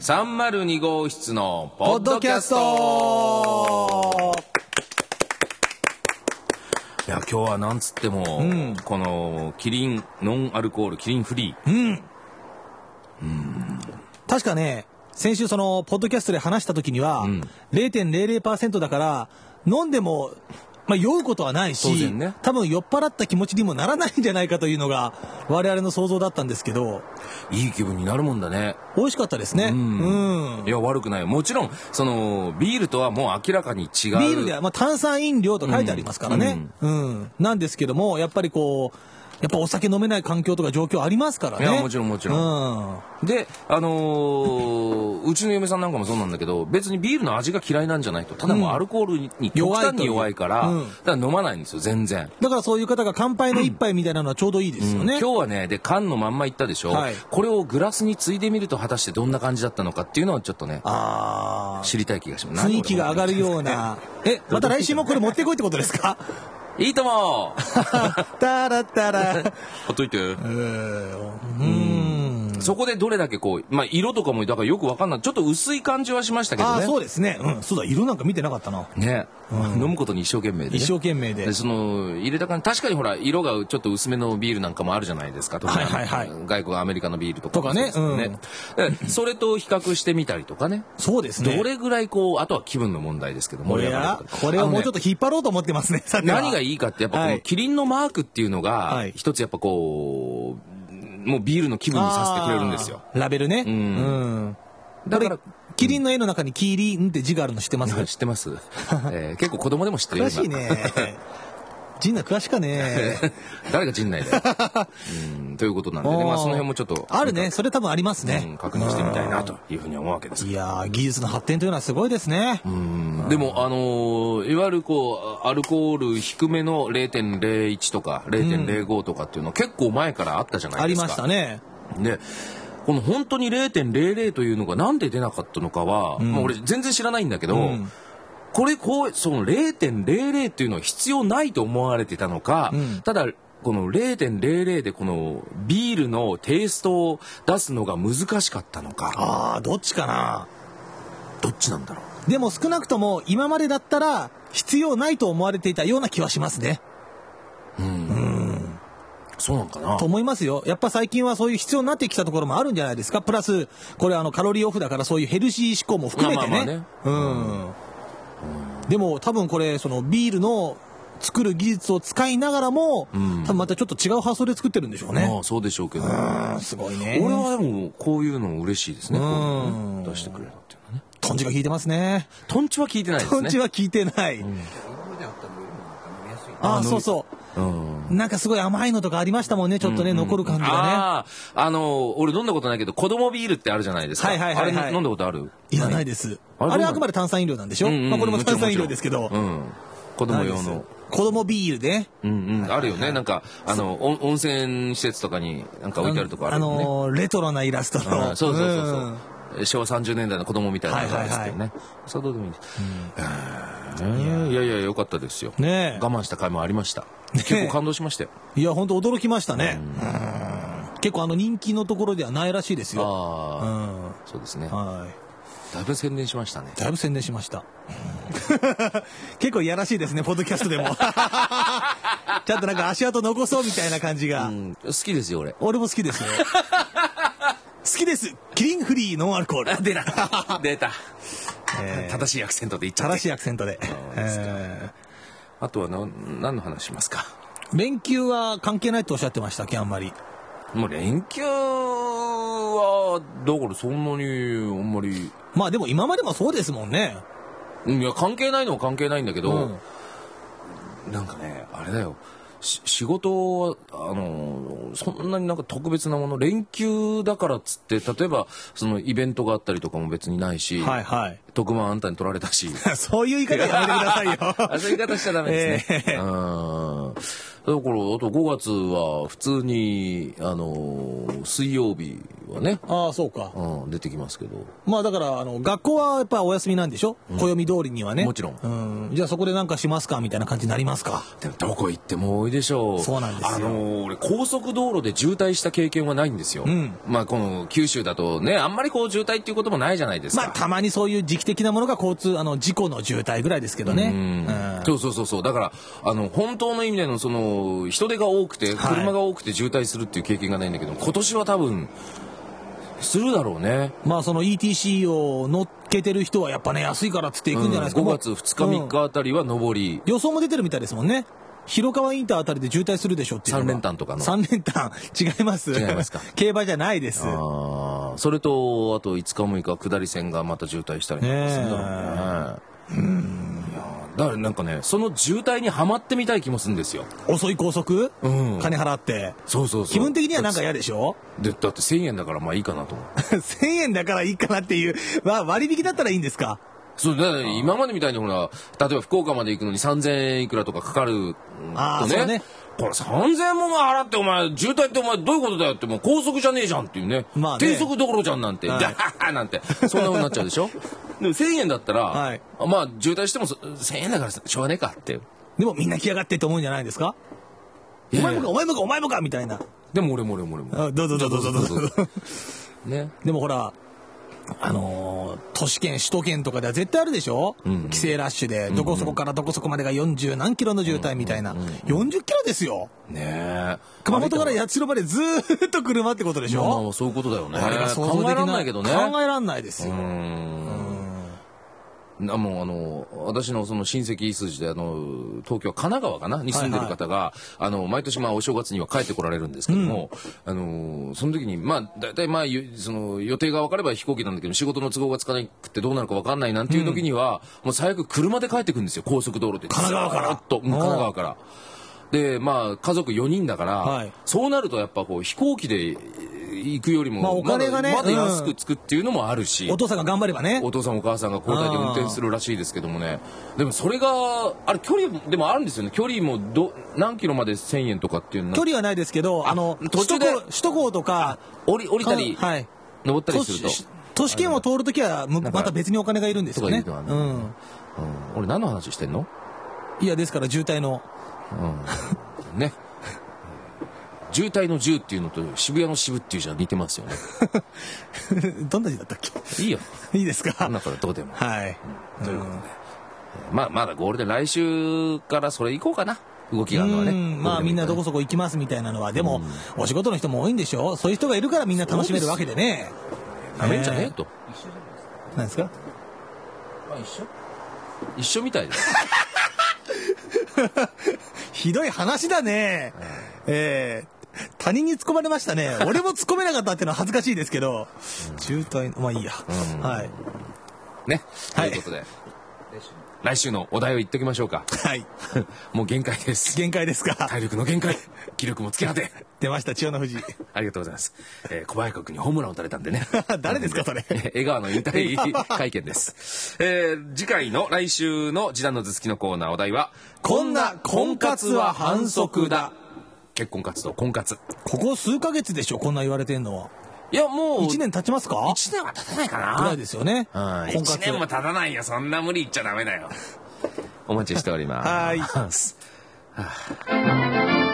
302号室のポポッドキャスト。 いや今日はなんつっても、このキリンノンアルコールキリンフリー、 確かね、先週そのポッドキャストで話した時には、0.00% だから飲んでも酔うことはないし、 当然ね、 多分酔っ払った気持ちにもならないんじゃないかというのが我々の想像だったんですけど、 いい気分になるもんだね。 美味しかったですね。 いや悪くない。もちろんそのビールとはもう明らかに違う。 ビールでは炭酸飲料と書いてありますからね。なんですけども、やっぱりこうやっぱお酒飲めない環境とか状況ありますからね。 いやもちろんもちろん、でうちの嫁さんなんかもそうなんだけど、別にビールの味が嫌いなんじゃないと、ただもうアルコールに極端に弱いから、だから飲まないんですよ全然。 だからそういう方が乾杯の一杯みたいなのはちょうどいいですよね。 今日はね、で缶のまんまいったでしょ、これをグラスについでみると果たしてどんな感じだったのかっていうのはちょっとね知りたい気がします。 雰囲気が上がるようなまた来週もこれ持ってこいってことですか？ いいともタラッタラほっといて。そこでどれだけこう、色とかもだからよく分かんない。ちょっと薄い感じはしましたけどね。 そうですね。そうだ、色なんか見てなかったな。 ね、飲むことに一生懸命で、ね、 一生懸命で。 その入れた感じ、確かにほら色がちょっと薄めのビールなんかもあるじゃないですか。外国アメリカのビールとかね。それと比較してみたりとかね。 そうですね。 どれぐらいこう、あとは気分の問題ですけども。 これをもうちょっと引っ張ろうと思ってますね。 何がいいかってやっぱこのキリンのマークっていうのが一つやっぱこう。もうビールの気分にさせてくれるんですよ。 ラベルね。だからキリンの絵の中にキリンって字があるの知ってますか？ 知ってます。結構子供でも知ってる。 詳しいね。陣内詳しかね。 誰が陣内だよ。ということなんでね、その辺もちょっとあるね。それ多分ありますね。 確認してみたいなというふうに思うわけです。 いや技術の発展というのはすごいですね。 でもいわゆるこうアルコール低めの 0.01 とか 0.05 とかっていうのは結構前からあったじゃないですか。 ありましたね。 でこの本当に 0.00 というのがなんで出なかったのかは、もう俺全然知らないんだけど、その 0.00 っていうのは必要ないと思われてたのか、ただこの 0.00 でこのビールのテイストを出すのが難しかったのか。 どっちかな。 どっちなんだろう。でも少なくとも今までだったら必要ないと思われていたような気はしますね。 そうなんかなと思いますよ。やっぱ最近はそういう必要になってきたところもあるんじゃないですか。プラスこれカロリーオフだからそういうヘルシー志向も含めてね。でも多分これそのビールの作る技術を使いながらも、多分またちょっと違う発想で作ってるんでしょうね。 そうでしょうけど、 すごいね。 俺はでもこういうの嬉しいですね。出してくれるっていうのはね。 トンチが効いてますね。 トンチは効いてないですね。 トンチは効いてない。そうそう。なんかすごい甘いのとかありましたもんね。ちょっとね、残る感じがね。 俺飲んだことないけど子供ビールってあるじゃないですか。あれ飲んだことある？ いやないです。あれあくまで炭酸飲料なんでしょ。これも炭酸飲料ですけど、 子供用の子供ビールであるよね。なんか温泉施設とかになんか置いてあるとこあるよね。 レトロなイラストの。 そう昭和30年代の子供みたいなやつですけどね。それどうでもいいです。いや良かったですよ。我慢した回もありました。結構感動しましたよ。 いや本当驚きましたね。結構人気のところではないらしいですよ。 そうですね。だいぶ宣伝しましたね。 だいぶ宣伝しました。結構いやらしいですね、ポッドキャストでも。ちゃんとなんか足跡残そうみたいな感じが。 好きですよ俺。 俺も好きですよ。好きです。キリンフリーノンアルコール。 出た。正しいアクセントで言っちゃって。 正しいアクセントで。 あとは何の話しますか？ 連休は関係ないとおっしゃってましたっけ？あんまり。 もう連休はだからそんなにあんまり。 でも今までもそうですもんね。 いや関係ないのは関係ないんだけど、なんかねあれだよ。仕事はそんなになんか特別なもの、連休だからっつって例えばそのイベントがあったりとかも別にないし、特番あんたに取られたしそういう言い方やめてくださいよ。 そういう言い方しちゃダメですね。だからあと5月は普通に水曜日はね、 ああ、そうか。 出てきますけど。 まあだから、学校はやっぱお休みなんでしょ、暦通りにはね。 もちろん。 じゃあそこでなんかしますかみたいな感じになりますか。 でもどこ行っても多いでしょう。 そうなんですよ。 俺、高速道路で渋滞した経験はないんですよ。まあこの九州だとね、あんまりこう渋滞っていうこともないじゃないですか。 まあたまにそういう時期的なものが事故の渋滞ぐらいですけどね。 そう。だから、本当の意味での人手が多くて、車が多くて渋滞するっていう経験がないんだけど、今年は多分、するだろうね。 まあその ETC を乗っけてる人はやっぱね、安いからっつって行くんじゃないですか。 5月2日3日あたりは上り。 予想も出てるみたいですもんね。広川インターあたりで渋滞するでしょっていうのが。 3連単とかの。 3連単違います。 違いますか。 競馬じゃないです。 それとあと5日6日下り線がまた渋滞したりなんかするんだろうね。だからなんかね、その渋滞にはまってみたい気もするんですよ。 遅い高速、金払って。 そう。 気分的にはなんか嫌でしょ。 だって1000円だからまあいいかなと思う。 1000円だからいいかなっていう、割引だったらいいんですか。 そうだね、今までみたいにほら、例えば福岡まで行くのに3000円いくらとかかかるとね。これ3000円も払ってお前渋滞ってお前どういうことだよってもう高速じゃねえじゃんっていうね。 まあね、 低速どころじゃんなんて、なんてそんな風になっちゃうでしょ。でも1000円だったら、まあ渋滞しても1000円だからしょうがねえかって。 でもみんな来やがってって思うんじゃないですか。お前もかみたいな。 でも俺も。 どうぞ。 ね。 でもほら。都市圏首都圏とかでは絶対あるでしょ、帰省ラッシュでどこそこからどこそこまでが40何キロの渋滞みたいな、40キロですよね。 熊本から八代までずーっと車ってことでしょ。 まあそういうことだよね。 あれが想像できない。考えらんないけどね。考えらんないですよ。 もう私のその親戚筋で東京神奈川かなに住んでる方が、毎年お正月には帰ってこられるんですけども、その時に大体その予定が分かれば飛行機なんだけど仕事の都合がつかなくてどうなるか分かんないなんていう時には、もう最悪車で帰ってくるんですよ、高速道路で。 神奈川から神奈川から。で家族4人だから、そうなるとやっぱこう飛行機で行くよりもお金がねまだ安くつくっていうのもあるし、 お父さんが頑張ればね、 お父さんお母さんが交代で運転するらしいですけどもね。でもそれが距離でもあるんですよね。距離も何キロまで1000円とかっていうの。 距離はないですけど、 途中で首都高とか降りたり、登ったりすると都市圏を通るときはまた別にお金がいるんですよね。 俺何の話してんの。 いやですから渋滞のね。渋滞の10っていうのと渋谷の渋っていうじゃ似てますよね。 どんな字だったっけ。 いいよ。 いいですか。 だからどうでも。 はい。 ということで、まだゴールデン来週からそれ行こうかな。動きがあるのはね。 みんなどこそこ行きますみたいなのは、でもお仕事の人も多いんでしょ。そういう人がいるからみんな楽しめるわけでね。 なめんじゃねえと。 何ですか。 一緒みたいです。 ひどい話だね。他人に突っ込まれましたね。俺も突っ込めなかったっていうのは恥ずかしいですけど、渋滞まあいいや。はいね。ということで、来週のお題を言っておきましょうか。 はい。 もう限界です。 限界ですか。 体力の限界、気力もつけ果て。 出ました、千代の富士。 ありがとうございます。小早川君にホームランを打たれたんでね。 誰ですかそれ。 江川の引退会見です。次回の来週の時短の頭突きのコーナーお題は、 こんな婚活は反則だ。 結婚活動、婚活。 ここ数ヶ月でしょ、こんな言われてんのは。 いや、もう。 1年経ちますか。 1年は経たないかな。 ぐらいですよね。 1年も経たないよ。そんな無理言っちゃダメだよ。お待ちしております。 はい。